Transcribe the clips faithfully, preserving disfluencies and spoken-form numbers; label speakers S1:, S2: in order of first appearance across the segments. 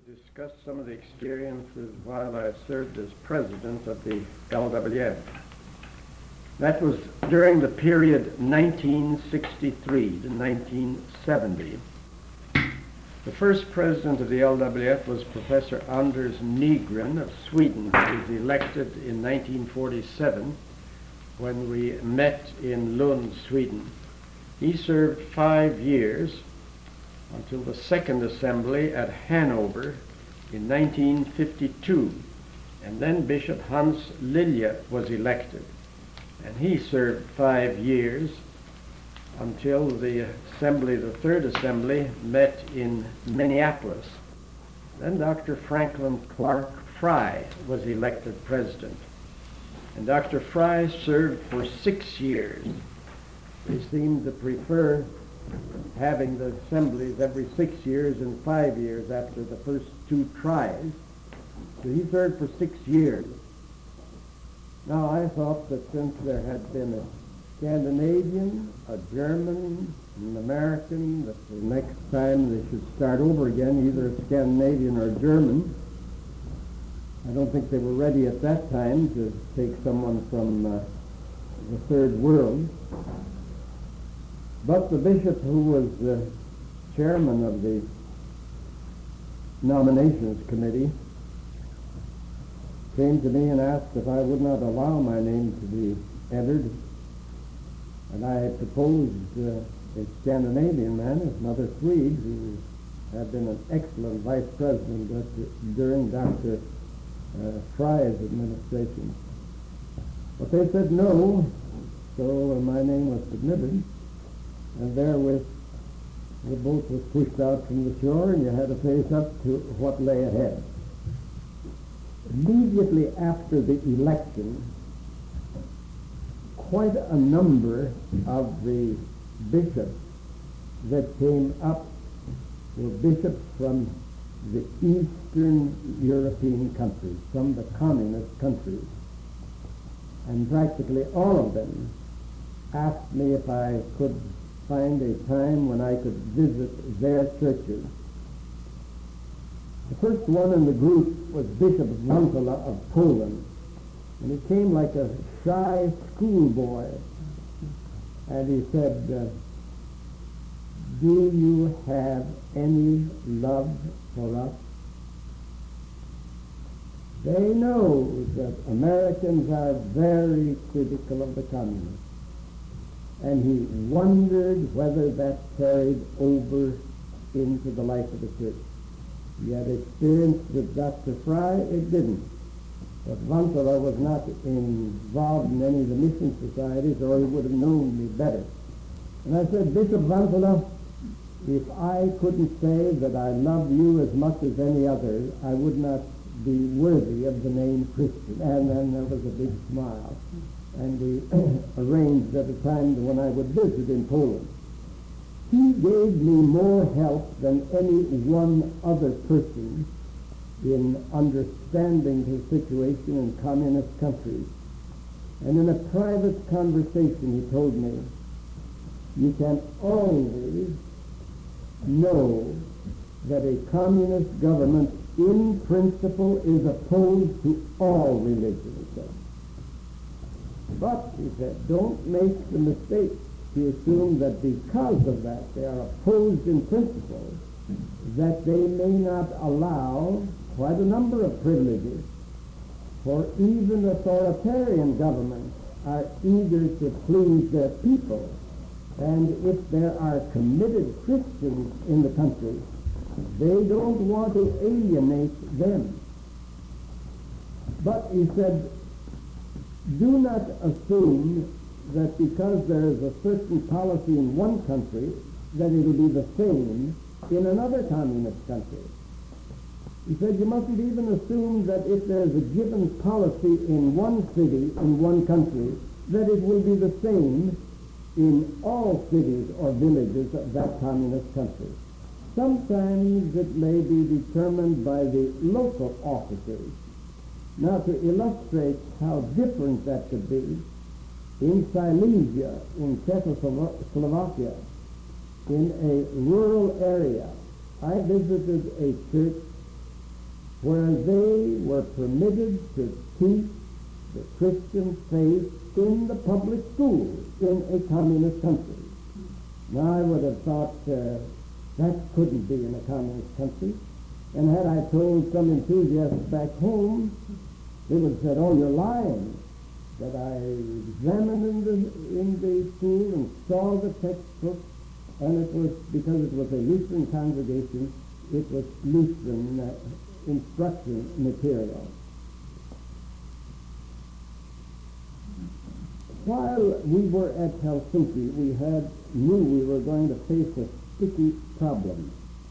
S1: discuss some of the experiences while I served as president of the L W F. That was during the period nineteen sixty-three to nineteen seventy. The first president of the L W F was Professor Anders Nygren of Sweden, who was elected in nineteen forty-seven when we met in Lund, Sweden. He served five years until the Second Assembly at Hanover in nineteen fifty-two, and then Bishop Hans Lilja was elected, and he served five years until the Assembly, the Third Assembly, met in Minneapolis. Then Doctor Franklin Clark Fry was elected president, and Doctor Fry served for six years. They seemed to prefer having the assemblies every six years and five years after the first two tries. So he served for six years. Now I thought that since there had been a Scandinavian, a German, an American, that the next time they should start over again, either a Scandinavian or a German. I don't think they were ready at that time to take someone from uh, the third world. But the bishop, who was the chairman of the nominations committee, came to me and asked if I would not allow my name to be entered. And I proposed uh, a Scandinavian man, his mother Swede, who had been an excellent vice president at, during Doctor Uh, Fry's administration. But they said no, so uh, my name was submitted. And therewith, the boat was pushed out from the shore, and you had to face up to what lay ahead. Immediately after the election, quite a number of the bishops that came up were bishops from the Eastern European countries, from the communist countries. And practically all of them asked me if I could find a time when I could visit their churches. The first one in the group was Bishop Wątła of Poland, and he came like a shy schoolboy, and he said, uh, do you have any love for us? They know that Americans are very critical of the communists. And he wondered whether that carried over into the life of the church. He had experience with Doctor Fry, it didn't. But Wątła was not involved in any of the mission societies, or he would have known me better. And I said, Bishop Wątła, if I couldn't say that I love you as much as any other, I would not be worthy of the name Christian. And then there was a big smile. And we arranged at a time when I would visit in Poland. He gave me more help than any one other person in understanding his situation in communist countries. And in a private conversation he told me, you can always know that a communist government in principle is opposed to all religions. But, he said, don't make the mistake to assume that because of that they are opposed in principle, that they may not allow quite a number of privileges. For even authoritarian governments are eager to please their people. And if there are committed Christians in the country, they don't want to alienate them. But, he said, do not assume that because there is a certain policy in one country, that it will be the same in another communist country. He said, you mustn't even assume that if there is a given policy in one city, in one country, that it will be the same in all cities or villages of that communist country. Sometimes it may be determined by the local officers. Now, to illustrate how different that could be, in Silesia, in Czechoslovakia, in a rural area, I visited a church
S2: where they were permitted to teach the Christian faith in the public schools in a communist country. Now, I would have thought uh, that couldn't be in a communist country. And had I told some enthusiasts back home, they would have said, oh, you're lying. That I examined in the, in the school and saw the textbook, and it was, because it was a Lutheran congregation, it was Lutheran uh, instruction material. While we were at Helsinki, we had knew we were going to face a sticky problem.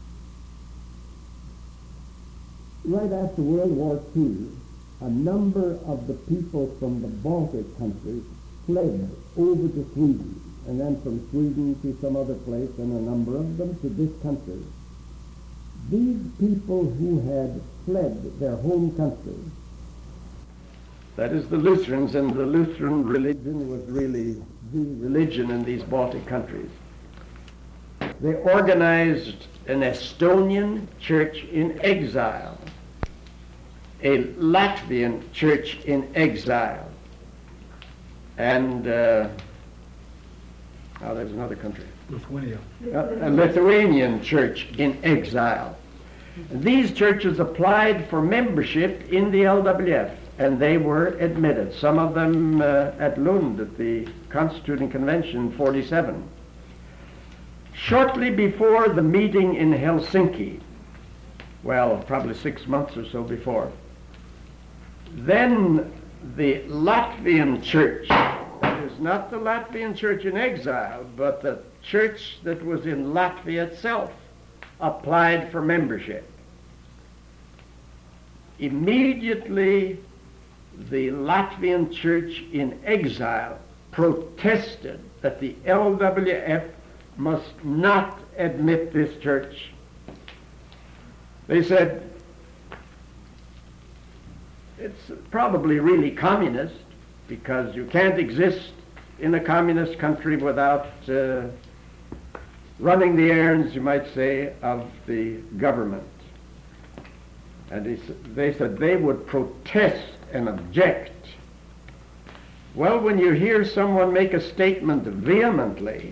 S2: Right after World War Two, a number of the people from the Baltic countries fled over to Sweden, and then from Sweden to some other place, and a number of them to this country. These people who had fled their home country,
S1: that is the Lutherans, and the Lutheran religion was really the religion in these Baltic countries. They organized an Estonian church in exile, a Latvian church in exile, and uh, oh, there's another country.
S3: Lithuania.
S1: A, a Lithuanian church in exile. And these churches applied for membership in the L W F, and they were admitted, some of them uh, at Lund at the Constituting Convention in forty-seven. Shortly before the meeting in Helsinki, well, probably six months or so before, then the Latvian church, that is not the Latvian church in exile, but the church that was in Latvia itself, applied for membership. Immediately, the Latvian church in exile protested that the L W F must not admit this church. They said, it's probably really communist, because you can't exist in a communist country without uh, running the errands, you might say, of the government. And they, they said they would protest and object. Well, when you hear someone make a statement vehemently,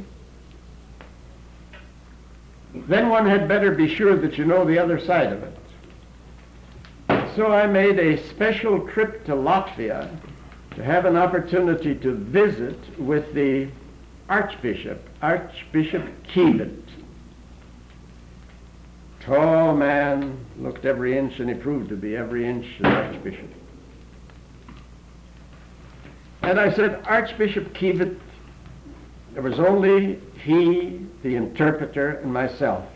S1: then one had better be sure that you know the other side of it. So I made a special trip to Latvia to have an opportunity to visit with the Archbishop, Archbishop Kievet. Tall man, looked every inch, and he proved to be every inch an archbishop. And I said, Archbishop Kievet, there was only he, the interpreter, and myself.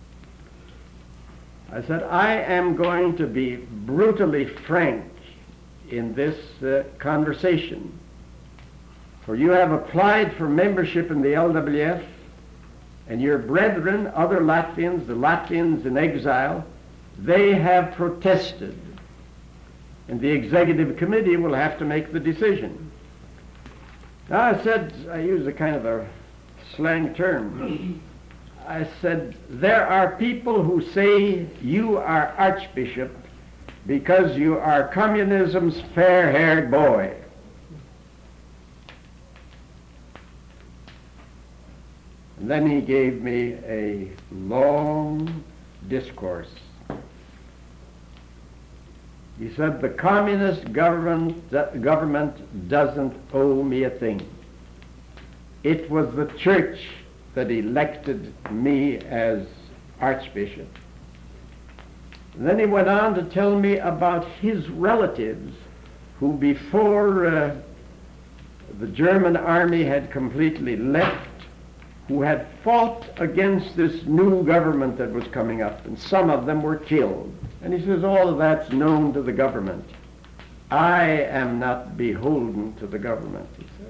S1: I said, I am going to be brutally frank in this uh, conversation. For you have applied for membership in the L W F, and your brethren, other Latvians, the Latvians in exile, they have protested. And the executive committee will have to make the decision. Now I said, I use a kind of a slang term. I said, there are people who say you are archbishop because you are communism's fair-haired boy. And then he gave me a long discourse. He said, the communist government, government doesn't owe me a thing. It was the church that elected me as archbishop. And then he went on to tell me about his relatives who, before uh, the German army had completely left, who had fought against this new government that was coming up, and some of them were killed. And he says, all of that's known to the government. I am not beholden to the government, he said.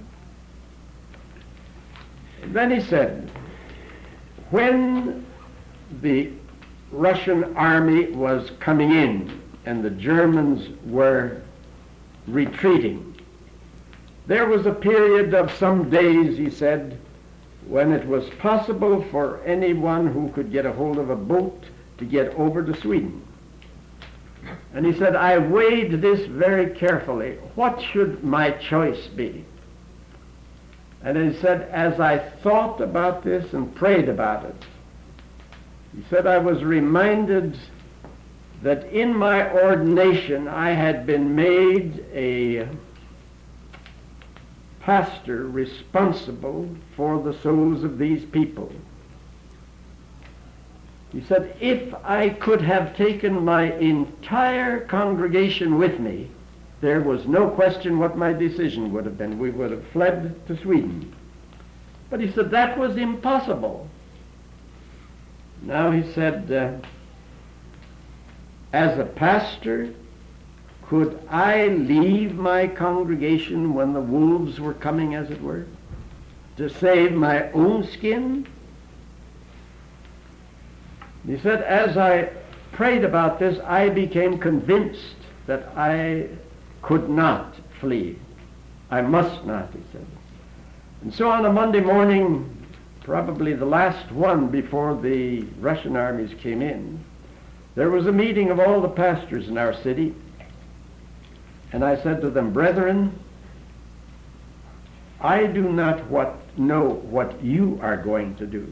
S1: And then he said, when the Russian army was coming in and the Germans were retreating, there was a period of some days, he said, when it was possible for anyone who could get a hold of a boat to get over to Sweden. And he said, I weighed this very carefully. What should my choice be? And he said, as I thought about this and prayed about it, he said, I was reminded that in my ordination I had been made a pastor responsible for the souls of these people. He said, if I could have taken my entire congregation with me, there was no question what my decision would have been. We would have fled to Sweden. But he said that was impossible. Now he said, uh, as a pastor, could I leave my congregation when the wolves were coming, as it were, to save my own skin? He said, as I prayed about this, I became convinced that I could not flee. I must not, he said. And so on a Monday morning, probably the last one before the Russian armies came in, there was a meeting of all the pastors in our city. And I said to them, brethren, I do not what, know what you are going to do.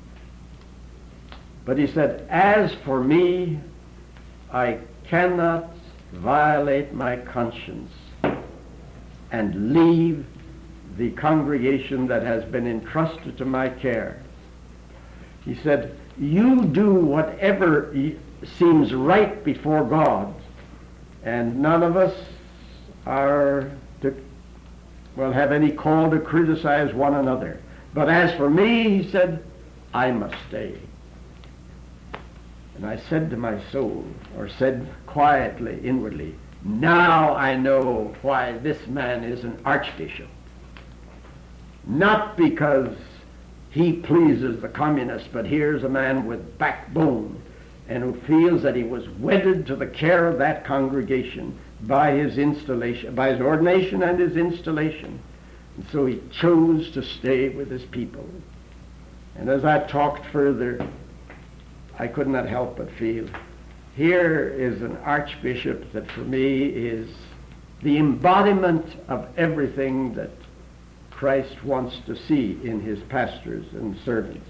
S1: But he said, as for me, I cannot violate my conscience and leave the congregation that has been entrusted to my care. He said, you do whatever seems right before God, and none of us are to, well, have any call to criticize one another. But as for me, he said, I must stay. And I said to my soul, or said quietly, inwardly, now I know why this man is an archbishop. Not because he pleases the communists, but here's a man with backbone and who feels that he was wedded to the care of that congregation by his installation, by his ordination and his installation. And so he chose to stay with his people. And as I talked further, I could not help but feel, here is an archbishop that for me is the embodiment of everything that Christ wants to see in his pastors and servants.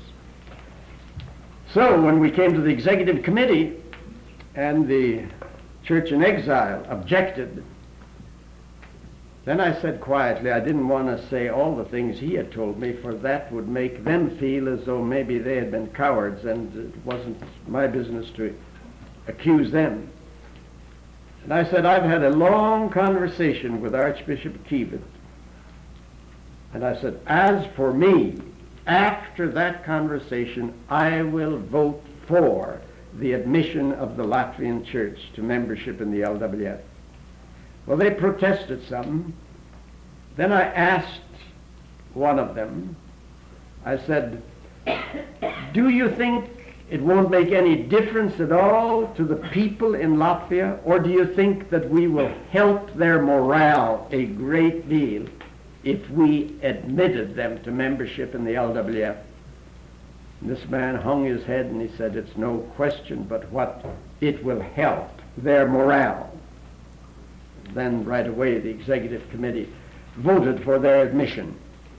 S1: So when we came to the executive committee and the church in exile objected, then I said quietly, I didn't want to say all the things he had told me, for that would make them feel as though maybe they had been cowards, and it wasn't my business to accuse them. And I said, I've had a long conversation with Archbishop Kievan. And I said, as for me, after that conversation, I will vote for the admission of the Latvian church to membership in the L W F. Well, they protested some. Then I asked one of them, I said, do you think it won't make any difference at all to the people in Latvia, or do you think that we will help their morale a great deal if we admitted them to membership in the L W F? And this man hung his head and he said, it's no question but what it will help their morale. Then right away the executive committee voted for their admission.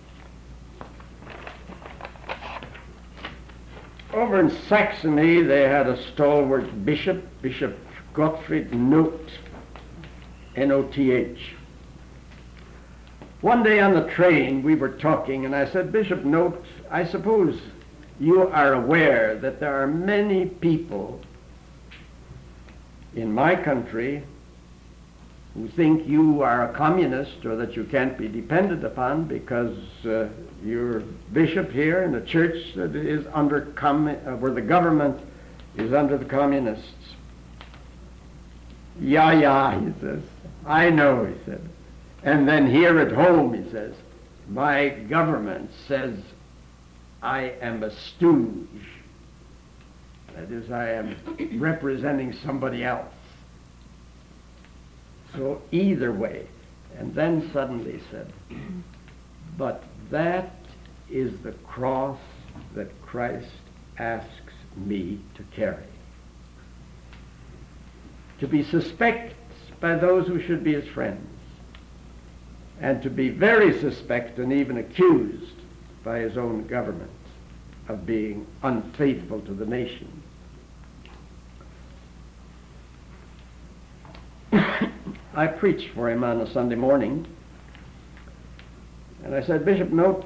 S1: Over in Saxony they had a stalwart bishop, Bishop Gottfried Noth, N O T H. One day on the train we were talking and I said, Bishop Noth, I suppose you are aware that there are many people in my country who think you are a communist or that you can't be depended upon because uh, you're bishop here in a church that is under com- uh, where the government is under the communists. Yeah, yeah, he says. I know, he said. And then here at home, he says, my government says I am a stooge. That is, I am representing somebody else. So either way. And then suddenly said, but that is the cross that Christ asks me to carry. to be suspect by those who should be his friends, and to be very suspect and even accused by his own government of being unfaithful to the nation. I preached for him on a Sunday morning, and I said, Bishop, note,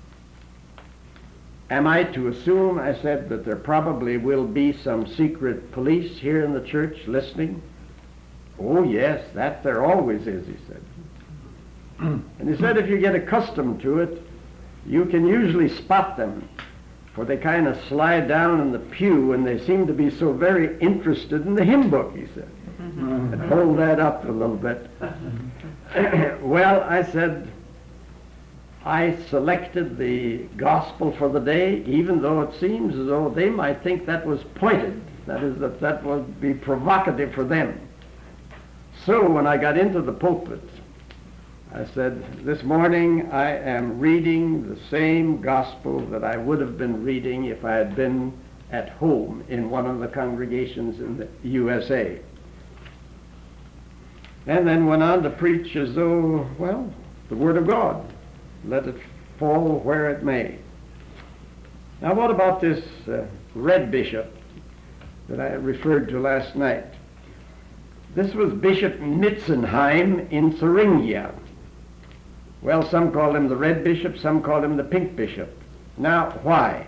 S1: am I to assume, I said, that there probably will be some secret police here in the church listening? Oh, yes, that there always is, he said. And he said, if you get accustomed to it, you can usually spot them, for they kind of slide down in the pew and they seem to be so very interested in the hymn book, he said. And hold that up a little bit. Well, I said, I selected the gospel for the day, even though it seems as though they might think that was pointed. That is, that that would be provocative for them. So when I got into the pulpit, I said, this morning I am reading the same gospel that I would have been reading if I had been at home in one of the congregations in the U S A. And then went on to preach as though, well, the Word of God, let it fall where it may. Now what about this uh, red bishop that I referred to last night? This was Bishop Mitzenheim in Thuringia. Well, some call him the red bishop, some call him the pink bishop. Now, why?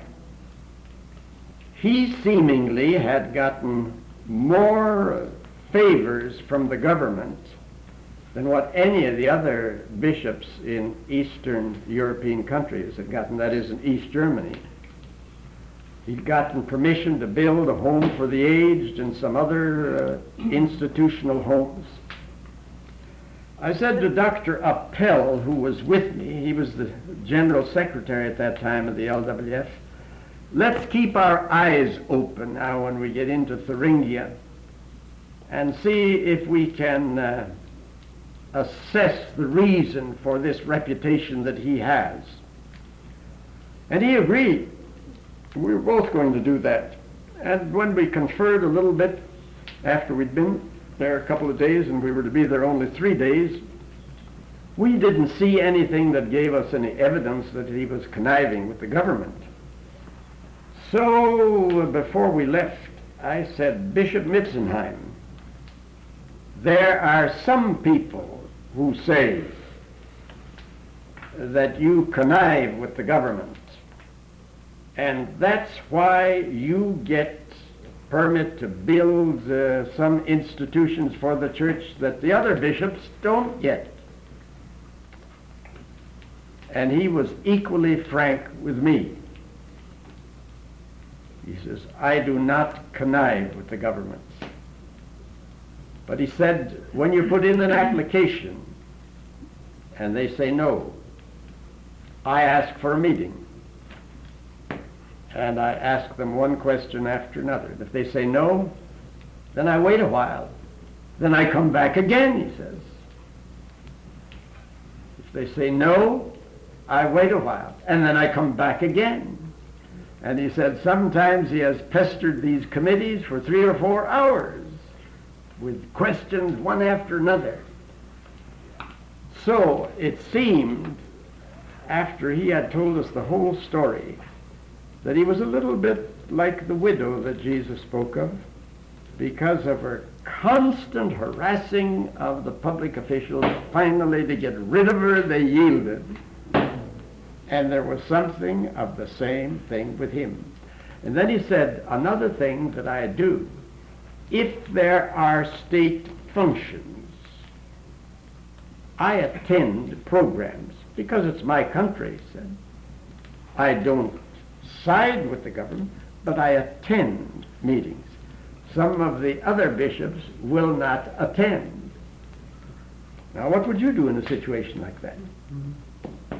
S1: He seemingly had gotten more favors from the government than what any of the other bishops in Eastern European countries had gotten, that is, in East Germany. He'd gotten permission to build a home for the aged and some other uh, institutional homes. I said to Doctor Appel, who was with me, he was the general secretary at that time of the L W F, let's keep our eyes open now when we get into Thuringia and see if we can uh, assess the reason for this reputation that he has. And he agreed. We were both going to do that. And when we conferred a little bit after we'd been there a couple of days, and we were to be there only three days, we didn't see anything that gave us any evidence that he was conniving with the government. So before we left, I said, Bishop Mitzenheim, there are some people who say that you connive with the government, and that's why you get permit to build uh, some institutions for the church that the other bishops don't get. And he was equally frank with me. He says, I do not connive with the government. But he said, when you put in an application and they say no, I ask for a meeting. And I ask them one question after another. And if they say no, then I wait a while. Then I come back again, he says. If they say no, I wait a while. And then I come back again. And he said sometimes he has pestered these committees for three or four hours with questions one after another. So it seemed, after he had told us the whole story, that he was a little bit like the widow that Jesus spoke of, because of her constant harassing of the public officials. Finally, to get rid of her, they yielded. And there was something of the same thing with him. And then he said, another thing that I do, if there are state functions, I attend programs, because it's my country, he said. I don't side with the government, but I attend meetings. Some of the other bishops will not attend. Now, what would you do in a situation like that?
S3: Mm-hmm.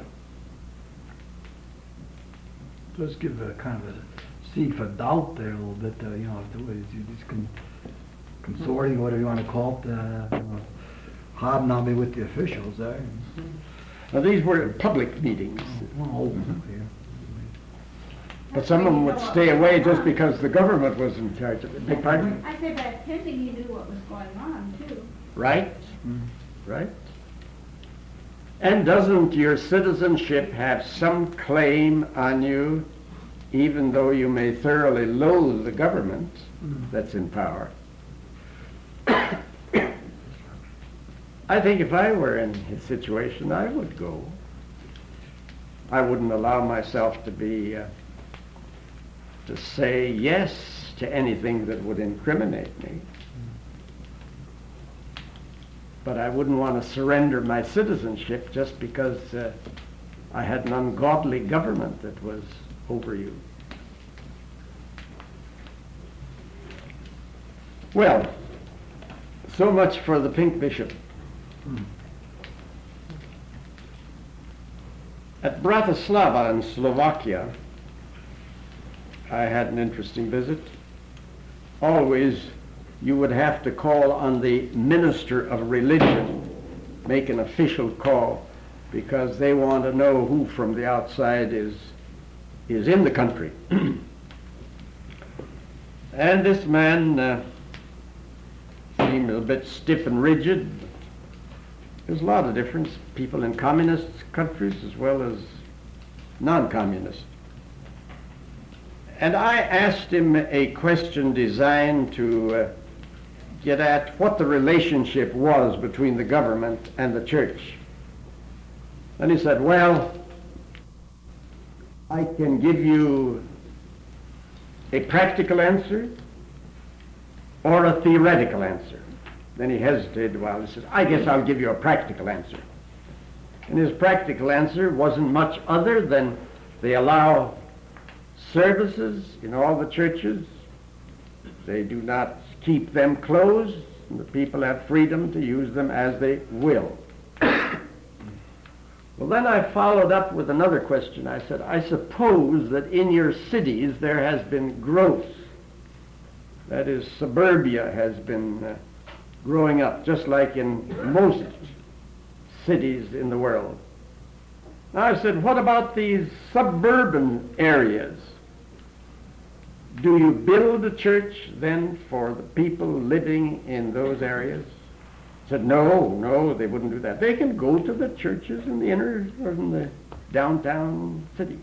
S3: Let's give a kind of a seed for doubt there a little bit, uh, you know, the ways you just con- consorting, whatever you want to call it, uh, you know, hobnobbing with the officials there.
S1: Now, these were public meetings.
S3: Oh, oh, yeah.
S1: But some of them would stay away just because the government was in charge of it. Beg pardon?
S4: I said by attending you knew what was going on too.
S1: Right? Right? And doesn't your citizenship have some claim on you, even though you may thoroughly loathe the government that's in power? I think if I were in his situation, I would go. I wouldn't allow myself to be, uh, to say yes to anything that would incriminate me. But I wouldn't want to surrender my citizenship just because uh, I had an ungodly government that was over you. Well, so much for the pink bishop. At Bratislava in Slovakia, I had an interesting visit. Always you would have to call on the minister of religion, make an official call, because they want to know who from the outside is, is in the country. And this man uh, seemed a bit stiff and rigid. There's a lot of difference, people in communist countries as well as non-communist. And I asked him a question designed to uh, get at what the relationship was between the government and the church. And he said, well, I can give you a practical answer or a theoretical answer. Then he hesitated a while. He said, I guess I'll give you a practical answer. And his practical answer wasn't much other than they allow services in all the churches. They do not keep them closed, and the people have freedom to use them as they will. Well, then I followed up with another question. I said, I suppose that in your cities there has been growth. That is, suburbia has been uh, growing up, just like in most cities in the world. Now I said, what about these suburban areas? Do you build a church then for the people living in those areas? I said, no, no, they wouldn't do that. They can go to the churches in the inner or in the downtown city.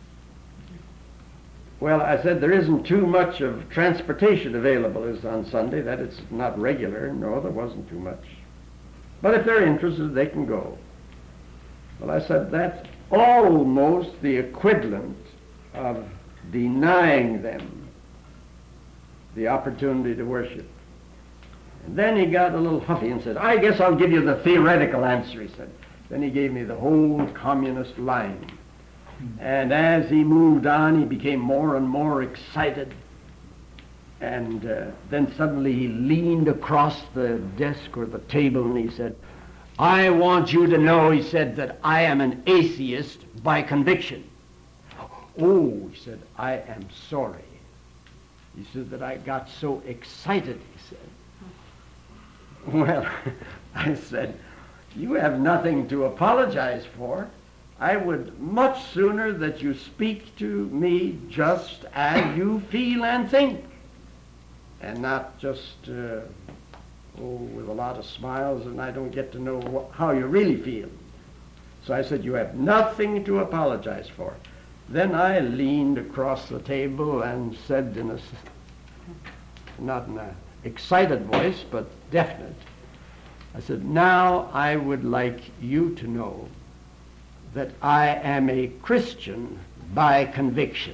S1: Well, I said, there isn't too much of transportation available as on Sunday. That it's not regular. No, there wasn't too much. But if they're interested, they can go. Well, I said, that's almost the equivalent of denying them the opportunity to worship. And then he got a little huffy and said, I guess I'll give you the theoretical answer, he said. Then he gave me the whole communist line. And as he moved on, he became more and more excited. And uh, then suddenly he leaned across the desk or the table and he said, I want you to know, he said, that I am an atheist by conviction. Oh, he said, I am sorry. He said that I got so excited, he said. Well, I said, you have nothing to apologize for. I would much sooner that you speak to me just as you feel and think, and not just, uh, oh, with a lot of smiles, and I don't get to know wh- how you really feel. So I said, you have nothing to apologize for. Then I leaned across the table and said in a, not in an excited voice, but definite, I said, now I would like you to know that I am a Christian by conviction.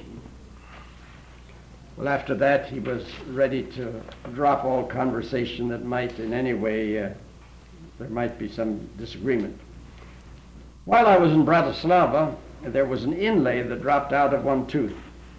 S1: Well, after that, he was ready to drop all conversation that might in any way, uh, there might be some disagreement. While I was in Bratislava, there was an inlay that dropped out of one tooth.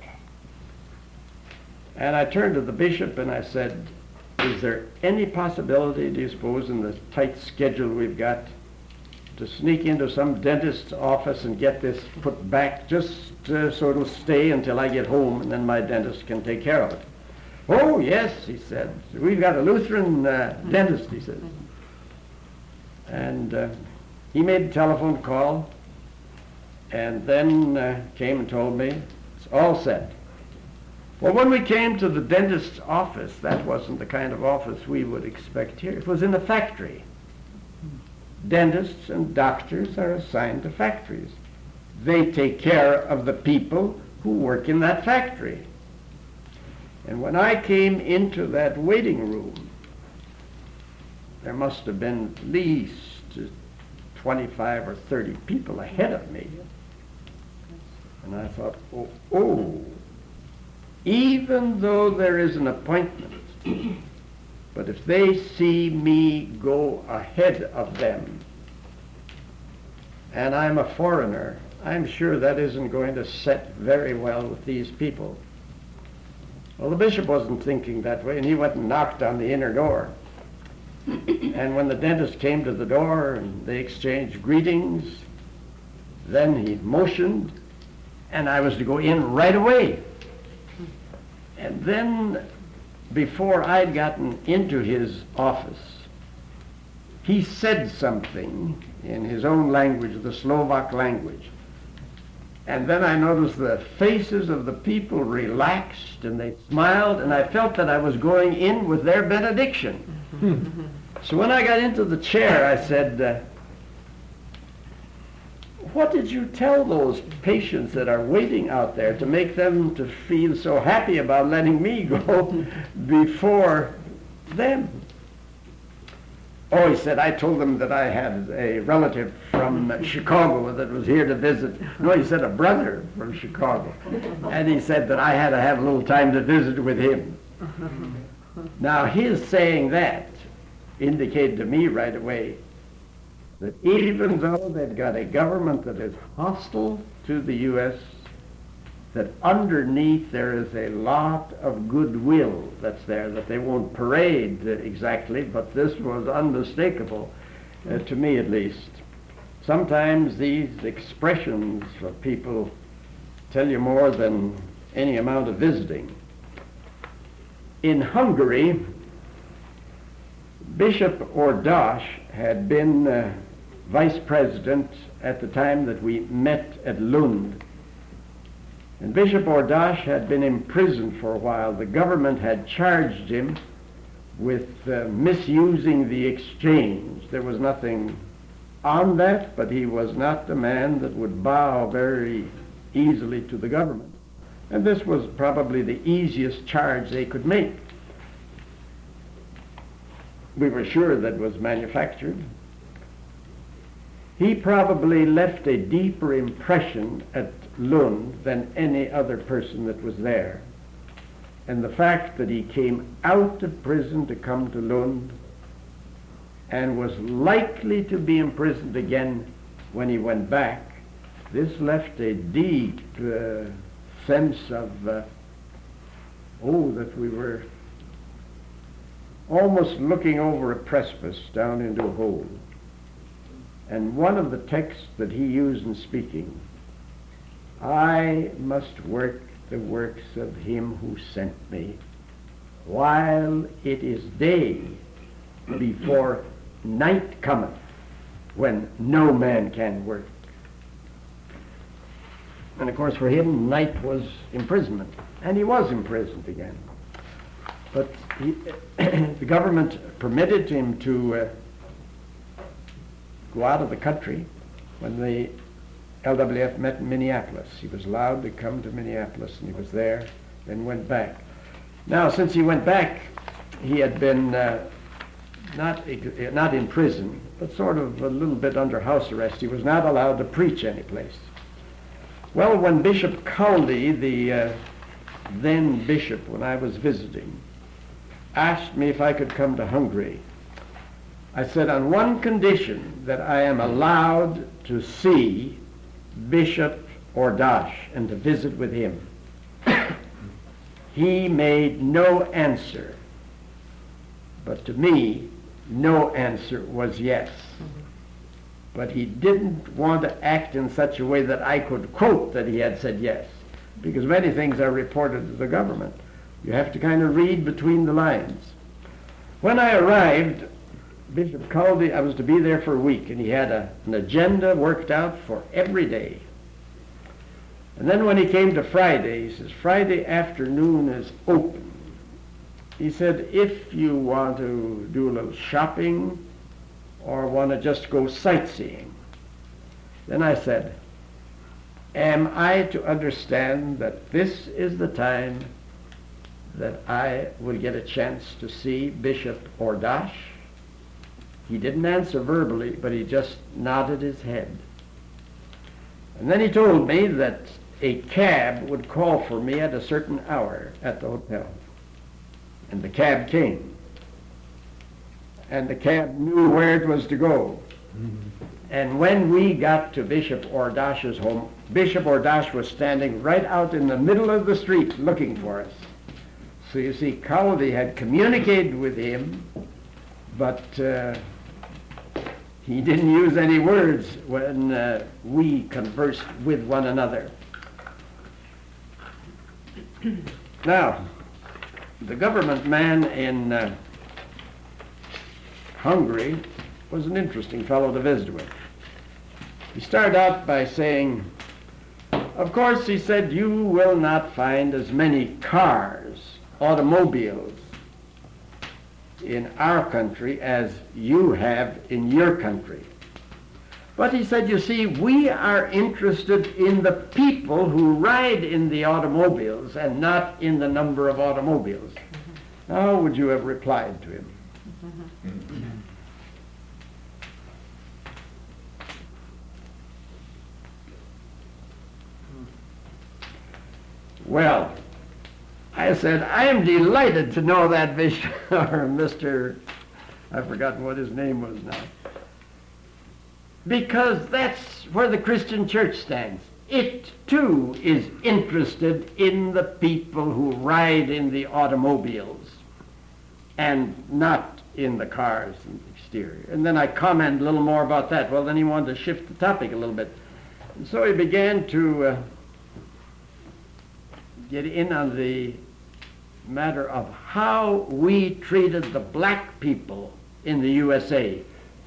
S1: And I turned to the bishop and I said, is there any possibility, do you suppose, in the tight schedule we've got, to sneak into some dentist's office and get this put back just uh, so it'll stay until I get home and then my dentist can take care of it? Oh, yes, he said. We've got a Lutheran uh, dentist, he said. And uh, he made a telephone call and then uh, came and told me, all set. Well, when we came to the dentist's office, that wasn't the kind of office we would expect here. It was in a factory. Dentists and doctors are assigned to factories. They take care of the people who work in that factory. And when I came into that waiting room, there must have been at least twenty-five or thirty people ahead of me. And I thought, oh, oh, even though there is an appointment, but if they see me go ahead of them, and I'm a foreigner, I'm sure that isn't going to set very well with these people. Well, the bishop wasn't thinking that way, and he went and knocked on the inner door. And when the dentist came to the door and they exchanged greetings, then he motioned, and I was to go in right away. And then, before I'd gotten into his office, he said something in his own language, the Slovak language. And then I noticed the faces of the people relaxed and they smiled, and I felt that I was going in with their benediction. So when I got into the chair, I said, uh, what did you tell those patients that are waiting out there to make them to feel so happy about letting me go before them? Oh, he said, I told them that I had a relative from Chicago that was here to visit. No, he said a brother from Chicago. And he said that I had to have a little time to visit with him. Now, his saying that indicated to me right away that even though they've got a government that is hostile to the U S, that underneath there is a lot of goodwill that's there, that they won't parade exactly, but this was unmistakable, uh, to me at least. Sometimes these expressions of people tell you more than any amount of visiting. In Hungary, Bishop Ordas had been uh, vice president at the time that we met at Lund. And Bishop Ordas had been imprisoned for a while. The government had charged him with uh, misusing the exchange. There was nothing on that, but he was not a man that would bow very easily to the government. And this was probably the easiest charge they could make. We were sure that it was manufactured. He probably left a deeper impression at Lund than any other person that was there. And the fact that he came out of prison to come to Lund and was likely to be imprisoned again when he went back, this left a deep uh, sense of, uh, oh, that we were almost looking over a precipice down into a hole. And one of the texts that he used in speaking, I must work the works of him who sent me while it is day, before night cometh, when no man can work. And of course for him, night was imprisonment. And he was imprisoned again. But he, the government permitted him to uh, go out of the country when the L W F met in Minneapolis. He was allowed to come to Minneapolis, and he was there, then went back. Now, since he went back, he had been uh, not, not in prison, but sort of a little bit under house arrest. He was not allowed to preach anyplace. Well, when Bishop Cowley, the uh, then bishop, when I was visiting, asked me if I could come to Hungary, I said, on one condition, that I am allowed to see Bishop Ordas and to visit with him. He made no answer, but to me, no answer was yes. But he didn't want to act in such a way that I could quote that he had said yes, because many things are reported to the government. You have to kind of read between the lines. When I arrived, Bishop Cowley, I was to be there for a week, and he had a, an agenda worked out for every day. And then when he came to Friday, he says, Friday afternoon is open. He said, if you want to do a little shopping or want to just go sightseeing. Then I said, am I to understand that this is the time that I will get a chance to see Bishop Ordash? He didn't answer verbally, but he just nodded his head. And then he told me that a cab would call for me at a certain hour at the hotel. And the cab came. And the cab knew where it was to go. Mm-hmm. And when we got to Bishop Ordash's home, Bishop Ordash was standing right out in the middle of the street looking for us. So you see, Cowley had communicated with him, but uh, he didn't use any words when uh, we conversed with one another. Now, the government man in uh, Hungary was an interesting fellow to visit with. He started out by saying, of course, he said, you will not find as many cars, automobiles, in our country as you have in your country. But he said, you see, we are interested in the people who ride in the automobiles and not in the number of automobiles. Mm-hmm. How would you have replied to him? Mm-hmm. Well, I said, I am delighted to know that Bishop, or Mister, I've forgotten what his name was now. Because that's where the Christian church stands. It, too, is interested in the people who ride in the automobiles and not in the cars and the exterior. And then I comment a little more about that. Well, then he wanted to shift the topic a little bit. And so he began to uh, get in on the matter of how we treated the black people in the U S A.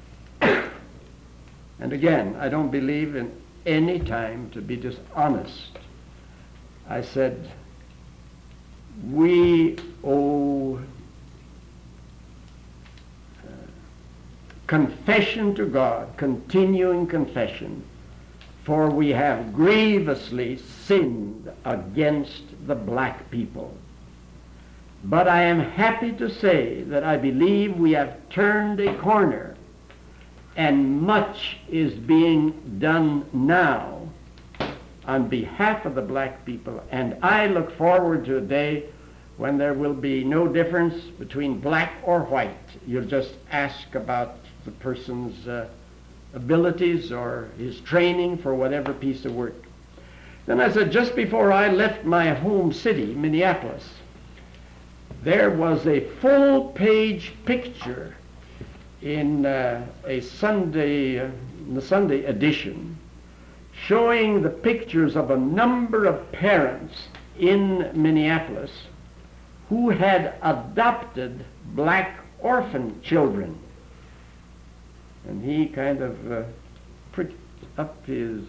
S1: And again, I don't believe in any time to be dishonest. I said, we owe uh, confession to God, continuing confession, for we have grievously sinned against the black people. But I am happy to say that I believe we have turned a corner, and much is being done now on behalf of the black people. And I look forward to a day when there will be no difference between black or white. You'll just ask about the person's uh, abilities or his training for whatever piece of work. Then I said, just before I left my home city, Minneapolis, there was a full-page picture in uh, a Sunday, uh, in the Sunday edition, showing the pictures of a number of parents in Minneapolis who had adopted black orphan children. And he kind of uh, pricked up his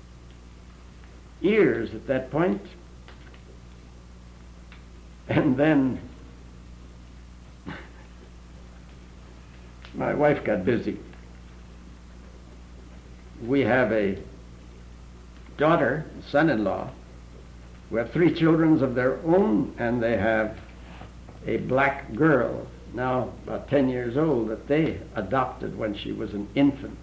S1: ears at that point. And then my wife got busy. We have a daughter, son-in-law, who have three children of their own, and they have a black girl, now about ten years old, that they adopted when she was an infant.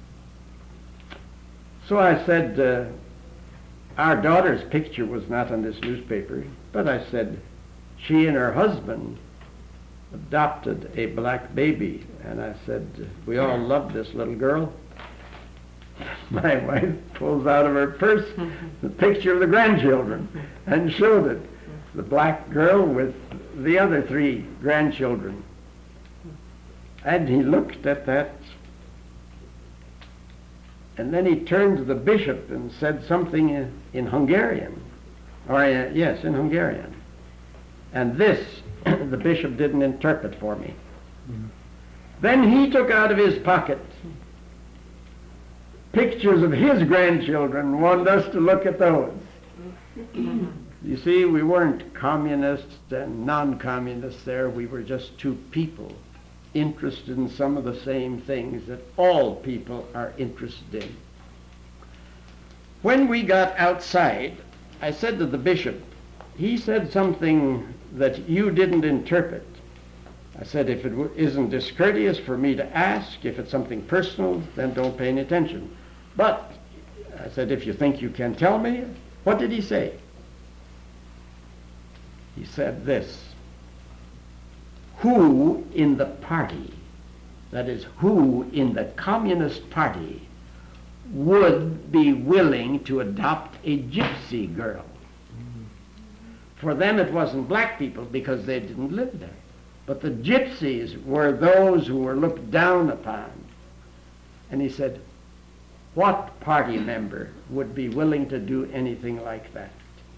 S1: So I said, uh, our daughter's picture was not on this newspaper, but I said, she and her husband adopted a black baby. And I said, we all love this little girl. My wife pulls out of her purse the picture of the grandchildren and showed it. The black girl with the other three grandchildren. And he looked at that, and then he turned to the bishop and said something in, in Hungarian. Or uh, yes, in Hungarian. And this the bishop didn't interpret for me. Mm-hmm. Then he took out of his pocket pictures of his grandchildren, wanted us to look at those. You see, we weren't communists and non-communists there. We were just two people interested in some of the same things that all people are interested in. When we got outside, I said to the bishop, he said something that you didn't interpret. I said, if it w- isn't discourteous for me to ask, if it's something personal, then don't pay any attention. But, I said, if you think you can tell me, what did he say? He said this: who in the party, that is, who in the Communist Party, would be willing to adopt a gypsy girl? For them it wasn't black people because they didn't live there. But the gypsies were those who were looked down upon. And he said, what party member would be willing to do anything like that?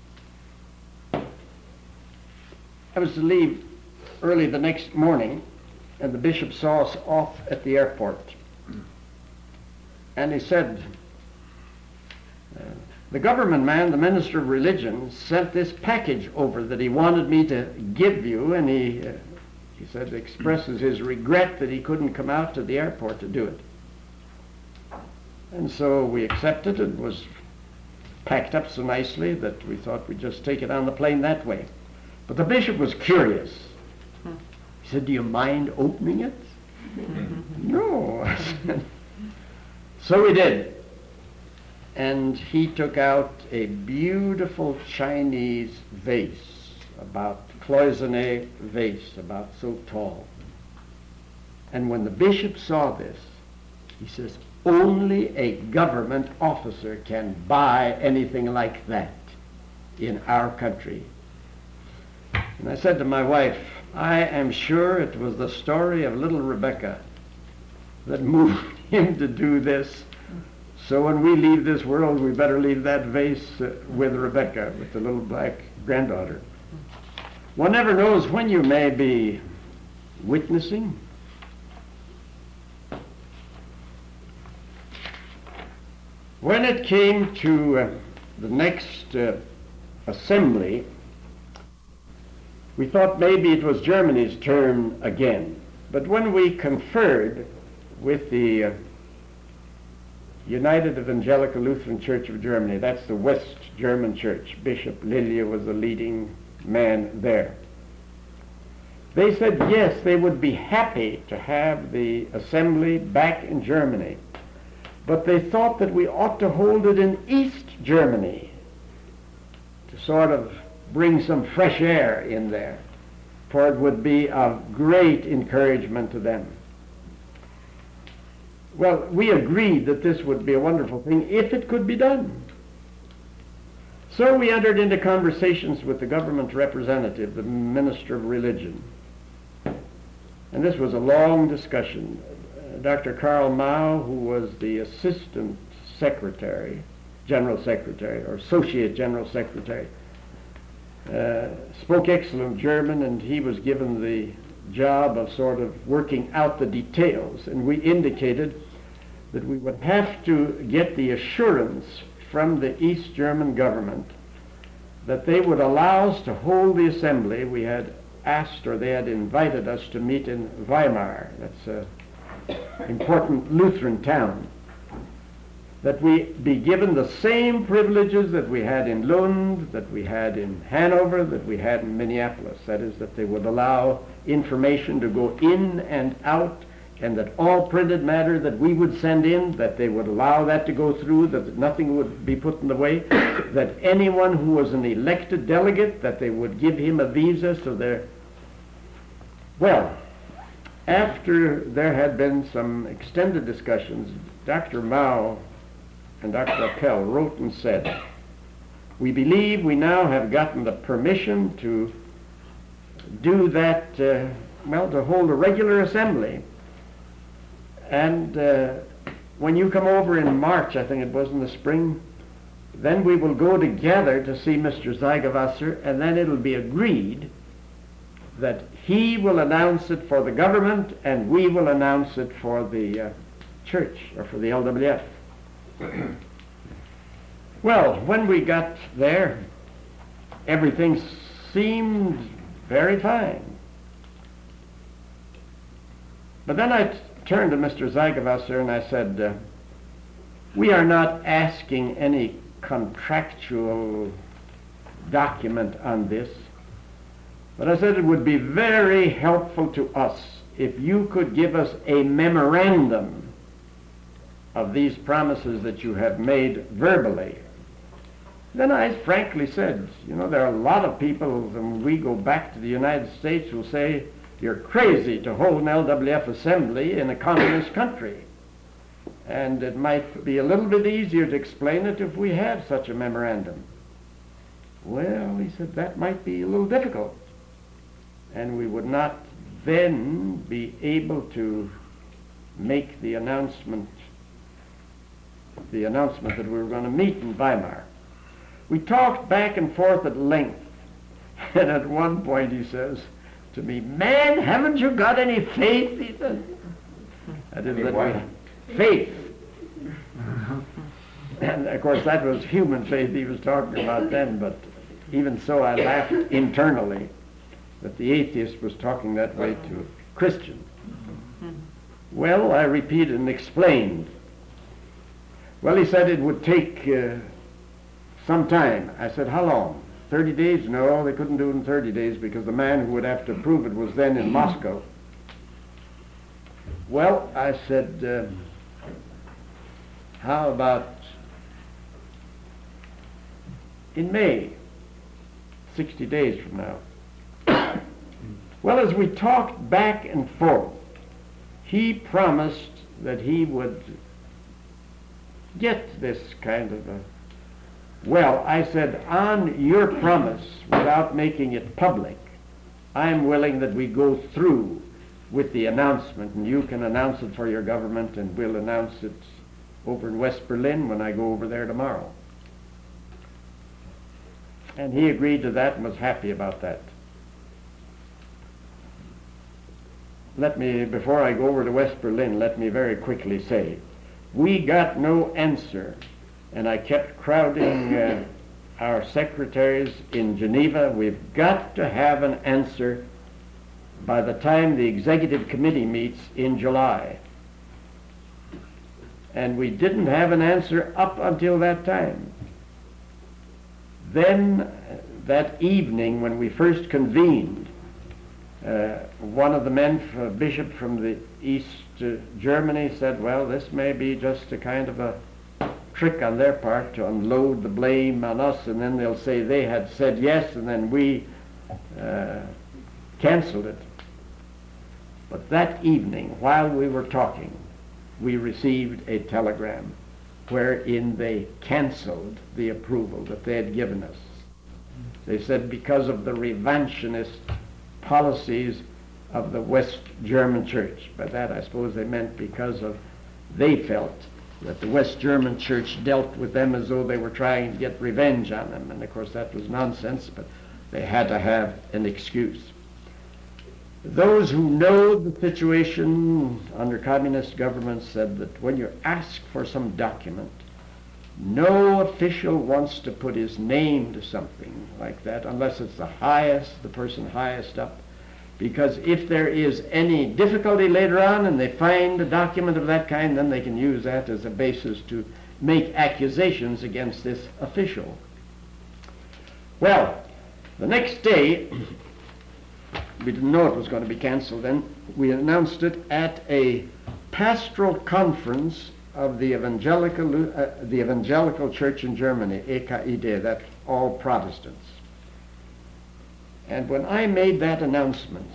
S1: I was to leave early the next morning, and the bishop saw us off at the airport. And he said, uh, the government man, the minister of religion, sent this package over that he wanted me to give you, and he, uh, he said, expresses his regret that he couldn't come out to the airport to do it. And so we accepted it. It was packed up so nicely that we thought we'd just take it on the plane that way. But the bishop was curious. He said, do you mind opening it? No. I said, so we did. And he took out a beautiful Chinese vase, about cloisonné vase, about so tall. And when the bishop saw this, he says, only a government officer can buy anything like that in our country. And I said to my wife, I am sure it was the story of little Rebecca that moved him to do this. So when we leave this world, we better leave that vase uh, with Rebecca, with the little black granddaughter. One never knows when you may be witnessing. When it came to uh, the next uh, assembly, we thought maybe it was Germany's turn again. But when we conferred with the uh, United Evangelical Lutheran Church of Germany, that's the West German church, Bishop Lilia was the leading man there, they said yes, they would be happy to have the assembly back in Germany, but they thought that we ought to hold it in East Germany to sort of bring some fresh air in there, for it would be of great encouragement to them. Well, we agreed that this would be a wonderful thing if it could be done. So we entered into conversations with the government representative, the Minister of Religion. And this was a long discussion. Uh, Doctor Karl Mao, who was the Assistant Secretary, General Secretary, or Associate General Secretary, uh, spoke excellent German, and he was given the job of sort of working out the details. And we indicated that we would have to get the assurance from the East German government that they would allow us to hold the assembly. We had asked, or they had invited us to meet in Weimar. That's an important Lutheran town. That we be given the same privileges that we had in Lund, that we had in Hanover, that we had in Minneapolis. That is, that they would allow information to go in and out, and that all printed matter that we would send in, that they would allow that to go through, that nothing would be put in the way, that anyone who was an elected delegate, that they would give him a visa so they're... Well, after there had been some extended discussions, Doctor Mao and Doctor Appel wrote and said, we believe we now have gotten the permission to do that, uh, well, to hold a regular assembly. And uh, when you come over in March, I think it was in the spring, then we will go together to see Mister Zeigewasser, and then it'll be agreed that he will announce it for the government and we will announce it for the uh, church, or for the L W F. Well, when we got there, everything seemed very fine. But then I t- turned to Mister Zeigewasser and I said, uh, we are not asking any contractual document on this, but I said it would be very helpful to us if you could give us a memorandum of these promises that you have made verbally. Then I frankly said, you know, there are a lot of people, when we go back to the United States, who say you're crazy to hold an L W F assembly in a communist country. And it might be a little bit easier to explain it if we have such a memorandum. Well, he said, that might be a little difficult. And we would not then be able to make the announcement, the announcement that we were going to meet in Weimar. We talked back and forth at length. And at one point he says to me, man, haven't you got any faith? He said. I didn't let me. Faith. And of course that was human faith he was talking about then, but even so I laughed internally that the atheist was talking that way to a Christian. Well, I repeated and explained. Well, he said it would take uh, some time. I said, how long? thirty days? No, they couldn't do it in thirty days because the man who would have to approve it was then in Moscow. Well, I said, uh, how about in May, sixty days from now? Well, as we talked back and forth, he promised that he would get this kind of a... Well, I said, on your promise, without making it public, I'm willing that we go through with the announcement, and you can announce it for your government, and we'll announce it over in West Berlin when I go over there tomorrow. And he agreed to that and was happy about that. Let me, before I go over to West Berlin, let me very quickly say, we got no answer, and I kept crowding uh, our secretaries in Geneva. We've got to have an answer by the time the executive committee meets in July. And we didn't have an answer up until that time. Then, uh, that evening when we first convened, uh, one of the men, a bishop from the East uh, Germany, said, well, this may be just a kind of a trick on their part to unload the blame on us, and then they'll say they had said yes, and then we uh, canceled it. But that evening, while we were talking, we received a telegram wherein they canceled the approval that they had given us. They said because of the revanchist policies of the West German Church. By that I suppose they meant because of, they felt that the West German Church dealt with them as though they were trying to get revenge on them. And of course that was nonsense, but they had to have an excuse. Those who know the situation under communist governments said that when you ask for some document, no official wants to put his name to something like that unless it's the highest, the person highest up. Because if there is any difficulty later on and they find a document of that kind, then they can use that as a basis to make accusations against this official. Well, the next day, we didn't know it was going to be canceled then, we announced it at a pastoral conference of the evangelical, uh, the evangelical church in Germany, E K I D, that's all Protestants. And when I made that announcement,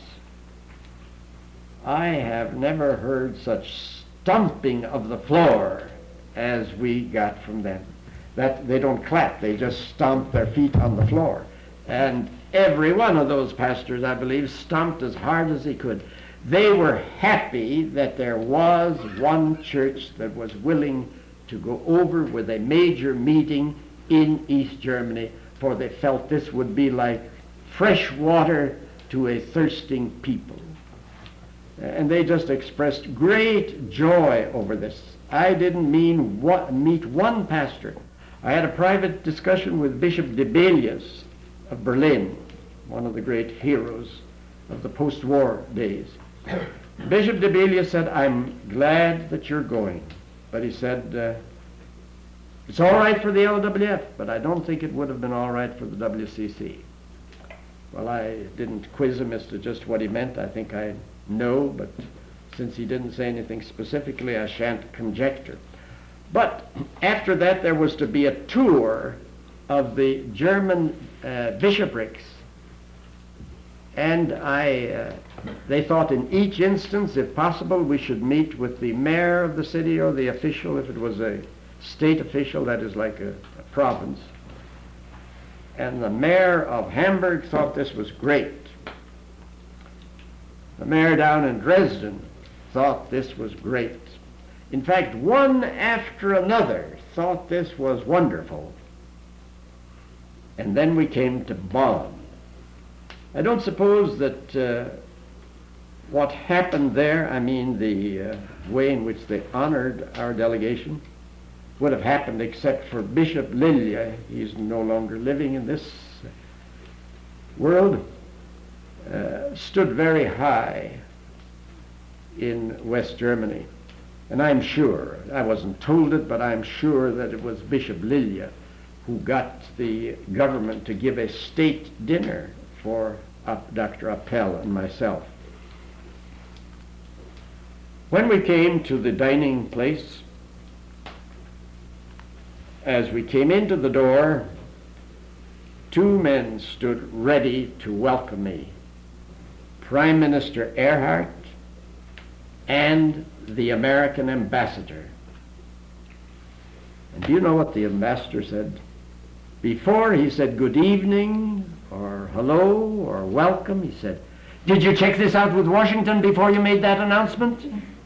S1: I have never heard such stomping of the floor as we got from them. That they don't clap, they just stomp their feet on the floor. And every one of those pastors, I believe, stomped as hard as he could. They were happy that there was one church that was willing to go over with a major meeting in East Germany, for they felt this would be like fresh water to a thirsting people. And they just expressed great joy over this. I didn't mean what, meet one pastor. I had a private discussion with Bishop Debelius of Berlin, one of the great heroes of the post-war days. Bishop Debelia said, I'm glad that you're going. But he said, uh, it's all right for the L W F, but I don't think it would have been all right for the W C C. Well, I didn't quiz him as to just what he meant. I think I know, but since he didn't say anything specifically, I shan't conjecture. But after that, there was to be a tour of the German uh, bishoprics. And I, uh, they thought in each instance, if possible, we should meet with the mayor of the city or the official, if it was a state official, that is like a, a province. And the mayor of Hamburg thought this was great. The mayor down in Dresden thought this was great. In fact, one after another thought this was wonderful. And then we came to Bonn. I don't suppose that uh, what happened there, I mean the uh, way in which they honored our delegation, would have happened except for Bishop Lilje. He's no longer living in this world. Uh, stood very high in West Germany. And I'm sure, I wasn't told it, but I'm sure that it was Bishop Lilje who got the government to give a state dinner for uh, Doctor Appel and myself. When we came to the dining place, as we came into the door, two men stood ready to welcome me. Prime Minister Erhard and the American ambassador. And do you know what the ambassador said? Before he said good evening or hello or welcome, he said, did you check this out with Washington before you made that announcement?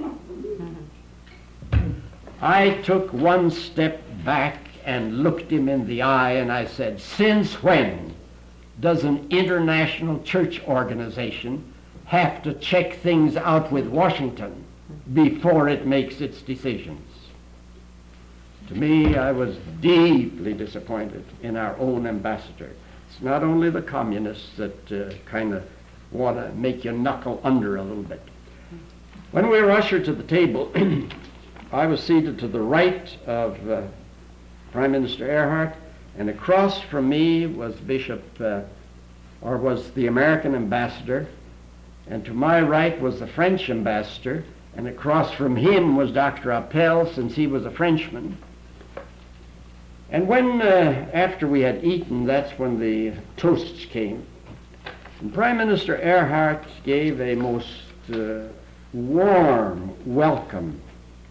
S1: I took one step back and looked him in the eye and I said, since when does an international church organization have to check things out with Washington before it makes its decisions? To me, I was deeply disappointed in our own ambassador. It's not only the communists that uh, kind of want to make you knuckle under a little bit. When we were ushered to the table, I was seated to the right of uh, Prime Minister Erhard, and across from me was Bishop, uh, or was the American ambassador, and to my right was the French ambassador, and across from him was Doctor Appel, since he was a Frenchman. And when, uh, after we had eaten, that's when the toasts came. And Prime Minister Erhard gave a most uh, warm welcome.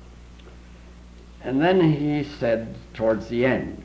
S1: And then he said towards the end,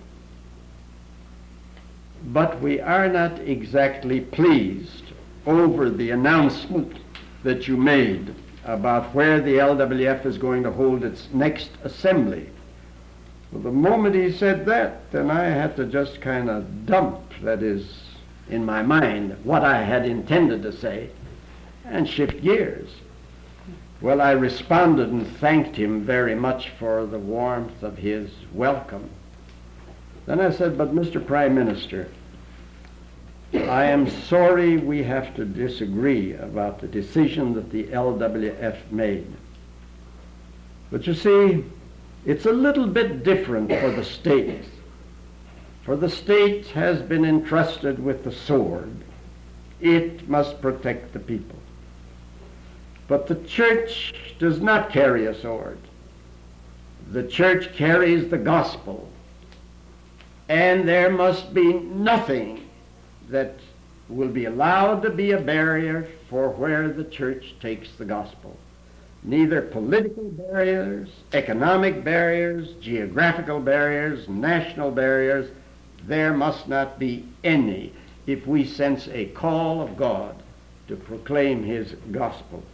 S1: but we are not exactly pleased over the announcement that you made about where the L W F is going to hold its next assembly. Well, the moment he said that, then I had to just kind of dump, that is, in my mind, what I had intended to say, and shift gears. Well, I responded and thanked him very much for the warmth of his welcome. Then I said, but Mister Prime Minister, I am sorry we have to disagree about the decision that the L W F made. But you see, it's a little bit different for the state. For the state has been entrusted with the sword. It must protect the people. But the church does not carry a sword. The church carries the gospel. And there must be nothing that will be allowed to be a barrier for where the church takes the gospel. Neither political barriers, economic barriers, geographical barriers, national barriers. There must not be any if we sense a call of God to proclaim his gospel.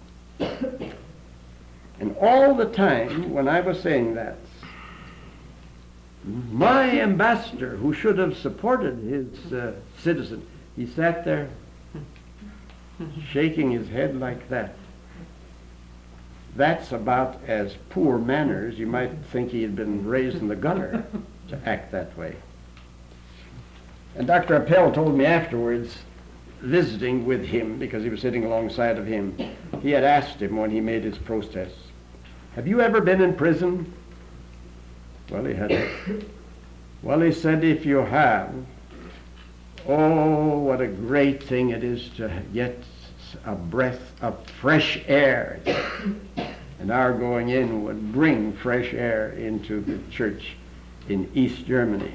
S1: And all the time when I was saying that, my ambassador, who should have supported his uh, citizen, he sat there shaking his head like that. That's about as poor manners. You might think he had been raised in the gutter to act that way. And Doctor Appel told me afterwards, visiting with him, because he was sitting alongside of him, he had asked him when he made his protests, "Have you ever been in prison?" Well, he hadn't. Well, he said, "If you have, oh, what a great thing it is to get a breath of fresh air." And our going in would bring fresh air into the church in East Germany.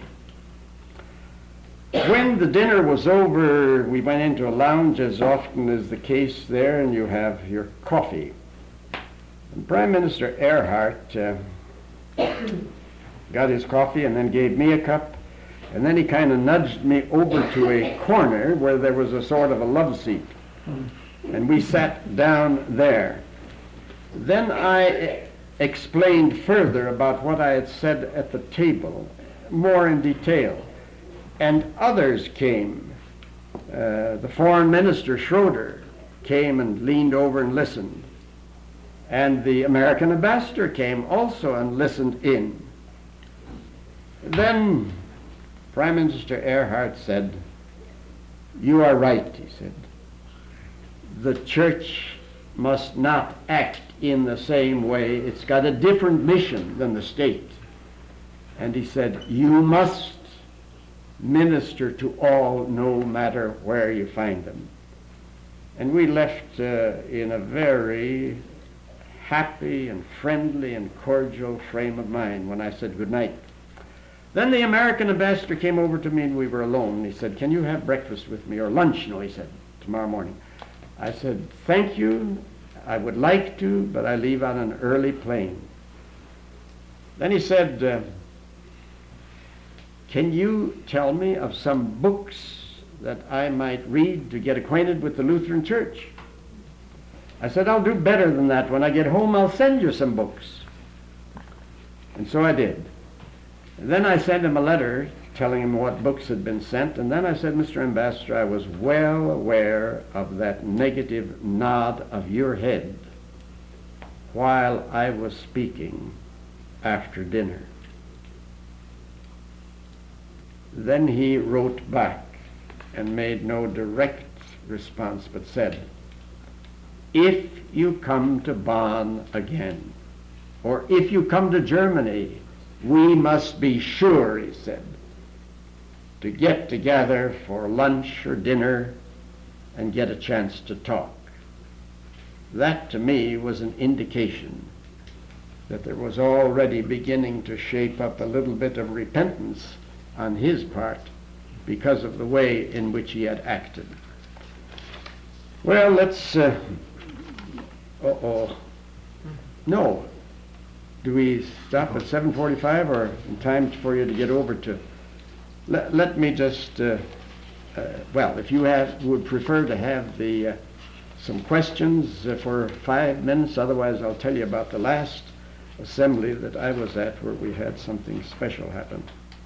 S1: When the dinner was over, we went into a lounge, as often is the case there, and you have your coffee. And Prime Minister Erhard uh, got his coffee and then gave me a cup, and then he kind of nudged me over to a corner where there was a sort of a love seat, and we sat down there. Then I explained further about what I had said at the table, more in detail. And others came. Uh, the foreign minister, Schroeder, came and leaned over and listened. And the American ambassador came also and listened in. Then Prime Minister Erhard said, "You are right," he said. "The church must not act in the same way. It's got a different mission than the state." And he said, "You must minister to all, no matter where you find them." And we left uh, in a very happy and friendly and cordial frame of mind when I said good night. Then the American ambassador came over to me and we were alone. He said, "Can you have breakfast with me, or lunch?" No, he said, "tomorrow morning." I said, "Thank you, I would like to, but I leave on an early plane." Then he said, uh, "Can you tell me of some books that I might read to get acquainted with the Lutheran Church?" I said, "I'll do better than that. When I get home, I'll send you some books." And so I did. And then I sent him a letter telling him what books had been sent, and then I said, "Mister Ambassador, I was well aware of that negative nod of your head while I was speaking after dinner." Then he wrote back and made no direct response, but said, "If you come to Bonn again, or if you come to Germany, we must be sure," he said, "to get together for lunch or dinner and get a chance to talk." That to me was an indication that there was already beginning to shape up a little bit of repentance on his part because of the way in which he had acted. Well, let's, uh, uh-oh, no. Do we stop at seven forty-five, or in time for you to get over to? Let, let me just, uh, uh, well, if you have, would prefer to have the uh, some questions uh, for five minutes, otherwise I'll tell you about the last assembly that I was at where we had something special happen.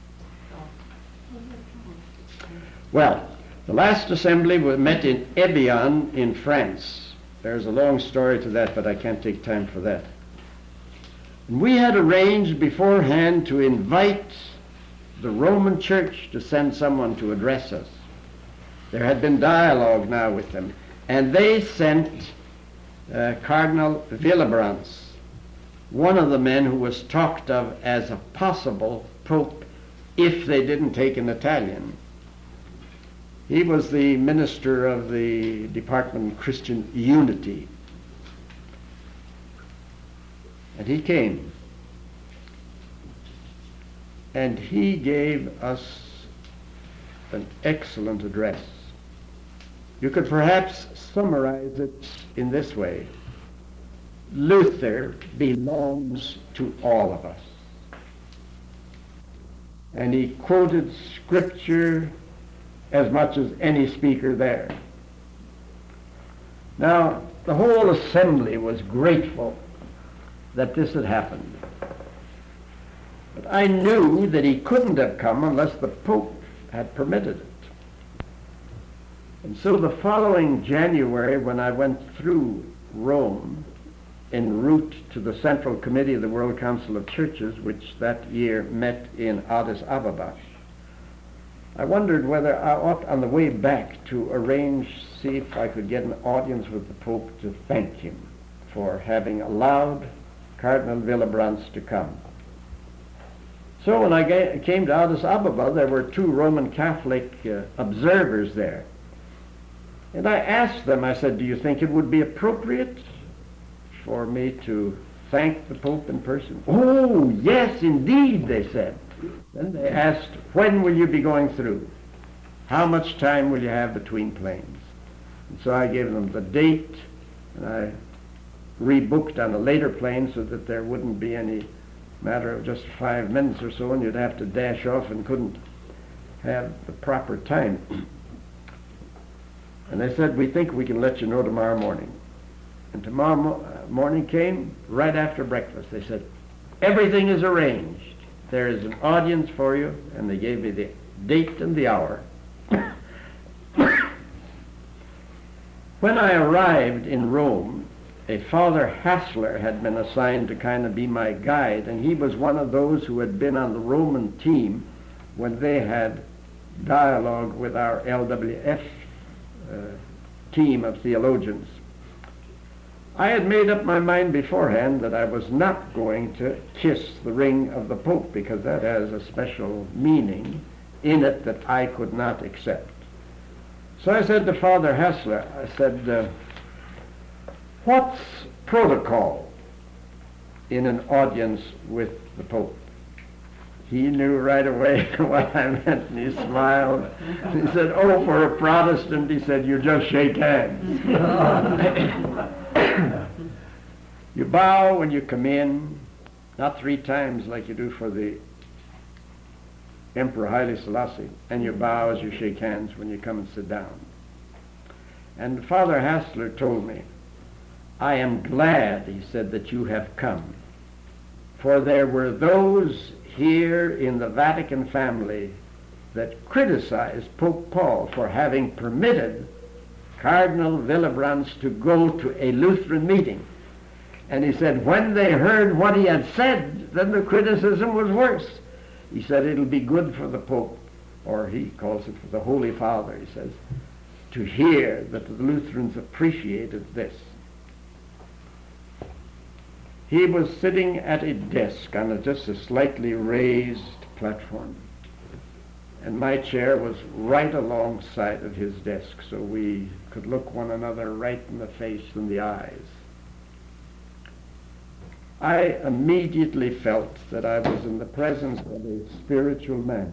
S1: Well, the last assembly was met in Evian in France. There's a long story to that, but I can't take time for that. And we had arranged beforehand to invite the Roman Church to send someone to address us. There had been dialogue now with them, and they sent uh, Cardinal Willebrand, one of the men who was talked of as a possible pope if they didn't take an Italian. He was the minister of the Department of Christian Unity. And he came. And he gave us an excellent address. You could perhaps summarize it in this way. Luther belongs to all of us. And he quoted scripture as much as any speaker there. Now, the whole assembly was grateful that this had happened. But I knew that he couldn't have come unless the Pope had permitted it. And so the following January, when I went through Rome en route to the Central Committee of the World Council of Churches, which that year met in Addis Ababa, I wondered whether I ought, on the way back, to arrange, see if I could get an audience with the Pope to thank him for having allowed Cardinal Willebrandts to come. So when I ga- came to Addis Ababa, there were two Roman Catholic uh, observers there. And I asked them, I said, do you think it would be appropriate for me to thank the Pope in person? Oh, yes, indeed, they said. Then they asked, when will you be going through? How much time will you have between planes? And so I gave them the date, and I rebooked on a later plane so that there wouldn't be any matter of just five minutes or so, and you'd have to dash off and couldn't have the proper time. And they said, we think we can let you know tomorrow morning. And tomorrow mo- uh, morning came right after breakfast. They said, everything is arranged. There is an audience for you, and they gave me the date and the hour. When I arrived in Rome, a Father Hassler had been assigned to kind of be my guide, and he was one of those who had been on the Roman team when they had dialogue with our L W F uh, team of theologians. I had made up my mind beforehand that I was not going to kiss the ring of the Pope, because that has a special meaning in it that I could not accept. So I said to Father Hassler, I said, uh, what's protocol in an audience with the Pope? He knew right away what I meant, and he smiled. He said, oh, for a Protestant, he said, you just shake hands. You bow when you come in, not three times like you do for the Emperor Haile Selassie, and you bow as you shake hands when you come and sit down. And Father Hassler told me, I am glad, he said, that you have come, for there were those here in the Vatican family that criticized Pope Paul for having permitted Cardinal Willebrandts to go to a Lutheran meeting. And he said, when they heard what he had said, then the criticism was worse. He said, it'll be good for the Pope, or he calls it for the Holy Father, he says, to hear that the Lutherans appreciated this. He was sitting at a desk on a, just a slightly raised platform, and my chair was right alongside of his desk, so we could look one another right in the face and the eyes. I immediately felt that I was in the presence of a spiritual man.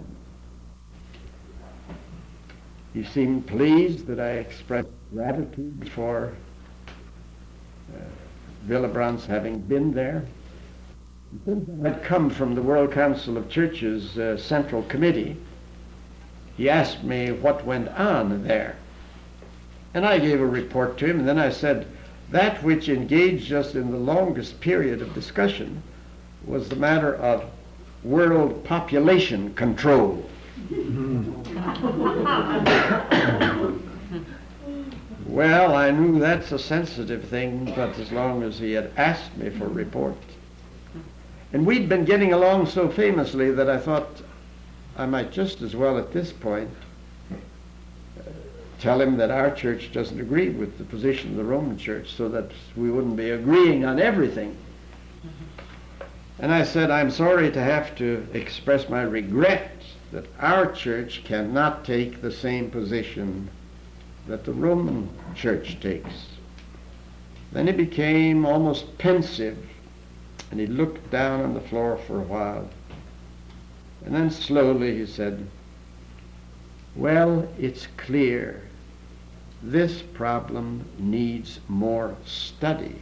S1: He seemed pleased that I expressed gratitude for uh, Willebrandts having been there. Since I had come from the World Council of Churches uh, Central Committee, he asked me what went on there. And I gave a report to him, and then I said, that which engaged us in the longest period of discussion was the matter of world population control. Well, I knew that's a sensitive thing, but as long as he had asked me for a report. And we'd been getting along so famously that I thought I might just as well at this point tell him that our church doesn't agree with the position of the Roman Church, so that we wouldn't be agreeing on everything. And I said, I'm sorry to have to express my regret that our church cannot take the same position that the Roman Church takes. Then he became almost pensive, and he looked down on the floor for a while. And then slowly he said, well, it's clear this problem needs more study.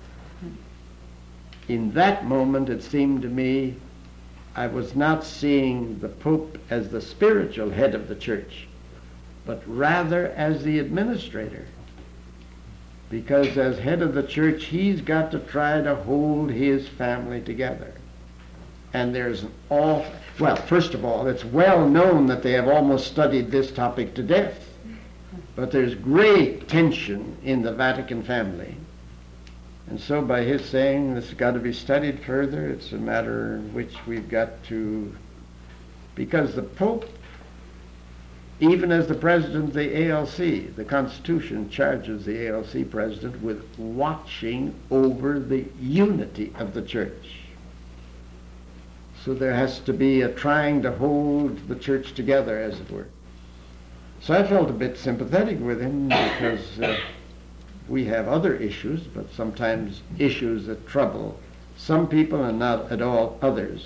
S1: In that moment, it seemed to me I was not seeing the Pope as the spiritual head of the church, but rather as the administrator. Because as head of the church, he's got to try to hold his family together. And there's an awful, well, first of all, it's well known that they have almost studied this topic to death. But there's great tension in the Vatican family. And so by his saying this has got to be studied further, it's a matter in which we've got to, because the Pope even as the president of the A L C, the Constitution charges the A L C president with watching over the unity of the church. So there has to be a trying to hold the church together, as it were. So I felt a bit sympathetic with him because uh, we have other issues, but sometimes issues that trouble some people and not at all others.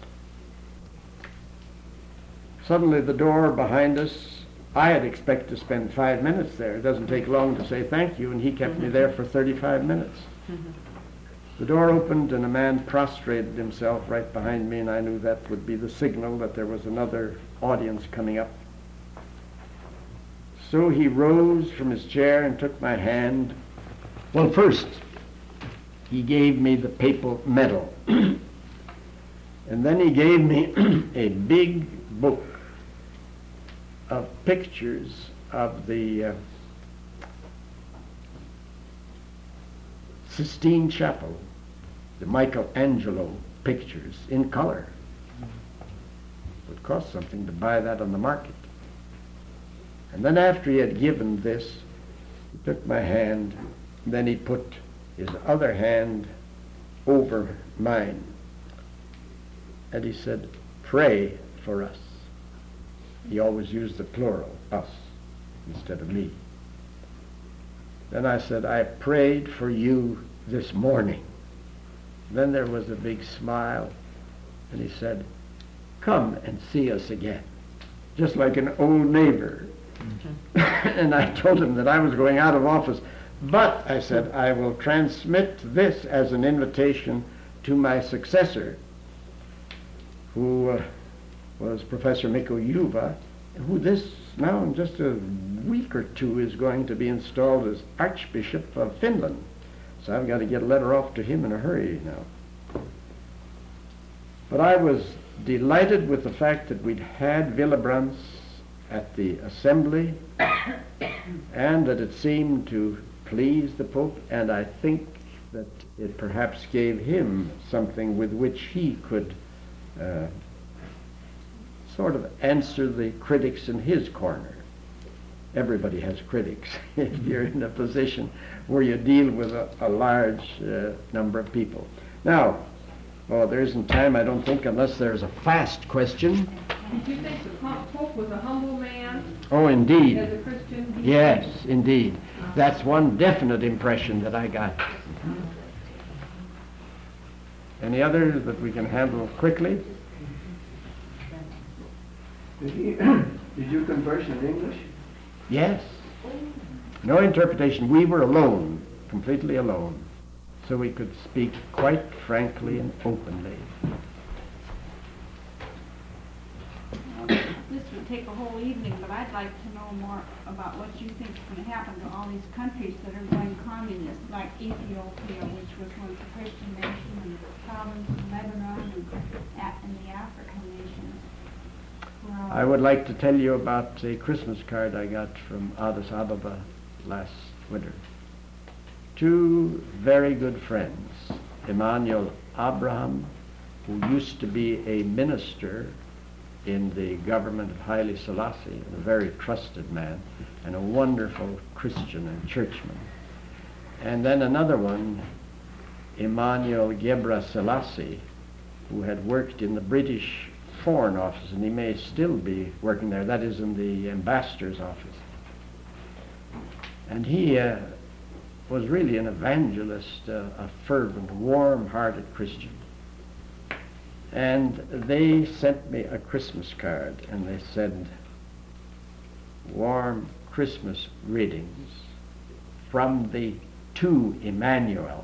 S1: Suddenly the door behind us, I had expected to spend five minutes there. It doesn't take long to say thank you, and he kept me there for thirty-five minutes. The door opened and a man prostrated himself right behind me, and I knew that would be the signal that there was another audience coming up. So he rose from his chair and took my hand. Well, first, he gave me the papal medal. And then he gave me a big book of pictures of the uh, Sistine Chapel, the Michelangelo pictures in color. It would cost something to buy that on the market. And then after he had given this, he took my hand, and then he put his other hand over mine. And he said, "Pray for us." He always used the plural, us, instead of me. Then I said, "I prayed for you this morning." Then there was a big smile, and he said, "Come and see us again," just like an old neighbor. And I told him that I was going out of office, but I said, I will transmit this as an invitation to my successor, who uh, was Professor Mikko Juva, who this now in just a week or two is going to be installed as Archbishop of Finland. So I've got to get a letter off to him in a hurry now. But I was delighted with the fact that we'd had Willebrands at the assembly, and that it seemed to please the Pope, and I think that it perhaps gave him something with which he could uh, sort of answer the critics in his corner. Everybody has critics if you're in a position where you deal with a, a large uh, number of people. Now, oh, there isn't time, I don't think, unless there's a fast question.
S5: Did you think the Pope was a humble man?
S1: Oh, indeed.
S5: As a Christian?
S1: Yes, indeed. That's one definite impression that I got. Any others that we can handle quickly?
S6: Did, he, did you converse in English?
S1: Yes. No interpretation. We were alone, completely alone. So we could speak quite frankly and openly.
S4: This would take a whole evening, but I'd like to know more about what you think is going to happen to all these countries that are going communist, like Ethiopia, which was once a Christian nation, and the province of Lebanon, and, and the African nations. Well,
S1: I would like to tell you about a Christmas card I got from Addis Ababa last winter. Two very good friends, Emmanuel Abraham, who used to be a minister in the government of Haile Selassie, a very trusted man, and a wonderful Christian and churchman. And then another one, Emmanuel Gebra Selassie, who had worked in the British Foreign Office, and he may still be working there, that is in the ambassador's office. And he uh, was really an evangelist, uh, a fervent, warm-hearted Christian. And they sent me a Christmas card, and they said, "Warm Christmas greetings from the two Emmanuels."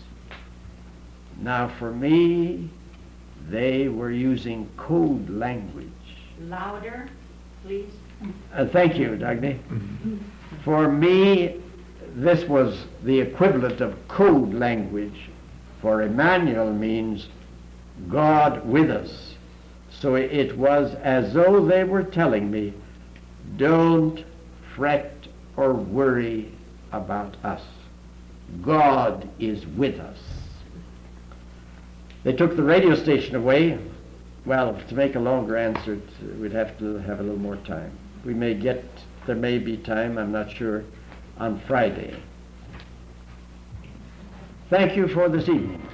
S1: Now for me, they were using code language.
S4: louder, please.
S1: Uh, thank you, Dagny. For me, this was the equivalent of code language, for Emmanuel means God with us. So it was as though they were telling me, don't fret or worry about us. God is with us. They took the radio station away. Well, to make a longer answer, we'd have to have a little more time. we may get, there may be time, I'm not sure, on Friday. Thank you for this evening.